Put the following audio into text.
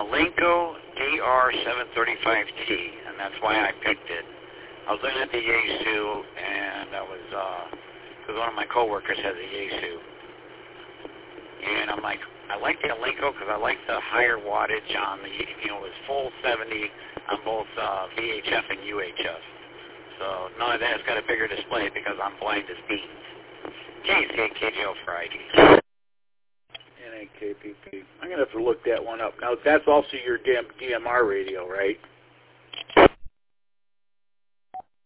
Alinco DR735T, and that's why I picked it. I was looking at the Yaesu, and I was, because one of my coworkers has a Yaesu. And I'm like, I like the Alinco because I like the higher wattage on the, it's full 70 on both VHF and UHF. So none of that. It's got a bigger display because I'm blind as beans. KZKJO Friday. NAKPP. I'm going to have to look that one up. Now, that's also your DMR radio, right?